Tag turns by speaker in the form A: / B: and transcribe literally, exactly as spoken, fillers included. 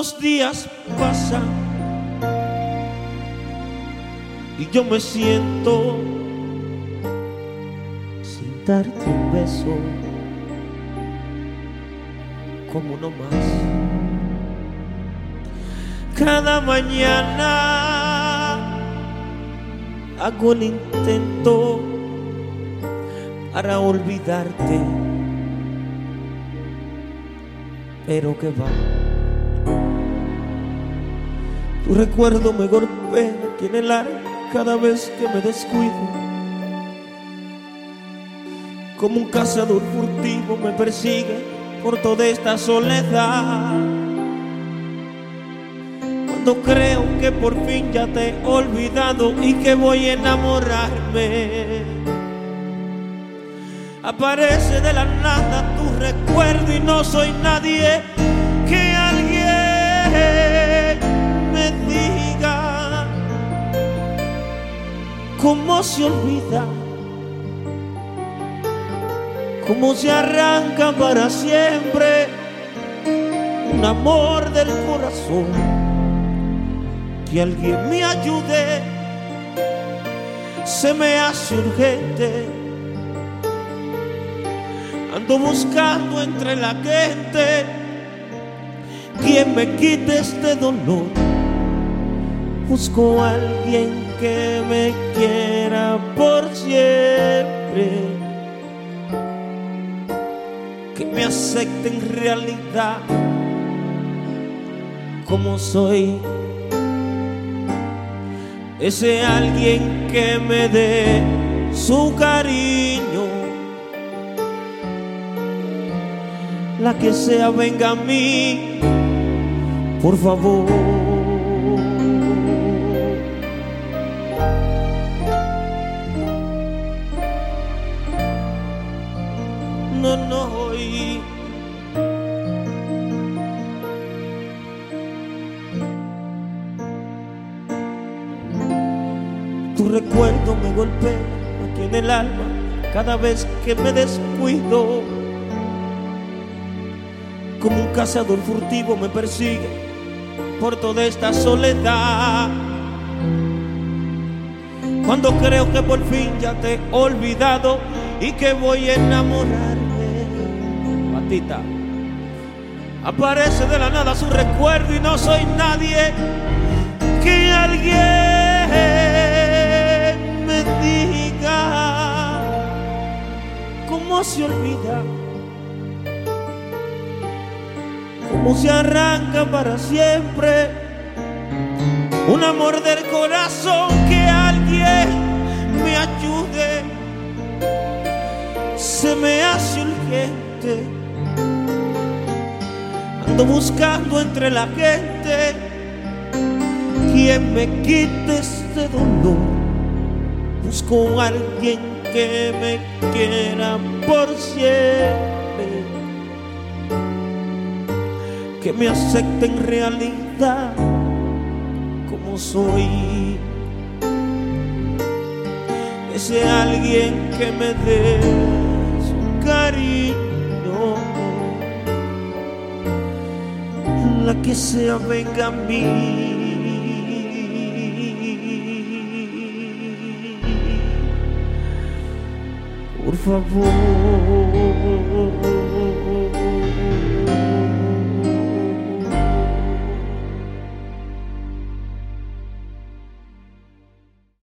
A: Los días pasan y yo me siento sin darte un beso, como no más. Cada mañana hago el intento para olvidarte, pero que va. Tu recuerdo me golpea aquí en el alma cada vez que me descuido. Como un cazador furtivo me persigue por toda esta soledad. Cuando creo que por fin ya te he olvidado y que voy a enamorarme, aparece de la nada tu recuerdo y no soy nadie. Que alguien me diga cómo se olvida, cómo se arranca para siempre un amor del corazón. Que alguien me ayude, se me hace urgente. Ando buscando entre la gente quien me quite este dolor. Busco a alguien que me quiera por siempre, que me acepte en realidad como soy. Ese alguien que me dé su cariño, la que sea venga a mí, por favor. No, no, y tu recuerdo me golpea aquí en el alma cada vez que me descuido. Como un cazador furtivo me persigue por toda esta soledad. Cuando creo que por fin ya te he olvidado y que voy a enamorarme, Patita, aparece de la nada su recuerdo y no soy nadie. Que alguien me diga cómo se olvida, cómo se arranca para siempre un amor del corazón. Que alguien me ayude, se me hace urgente. Ando buscando entre la gente quien me quite este dolor. Busco a alguien que me quiera por siempre, que me acepte en realidad como soy. Ese alguien que me dé su cariño, la que sea venga a mí, por favor.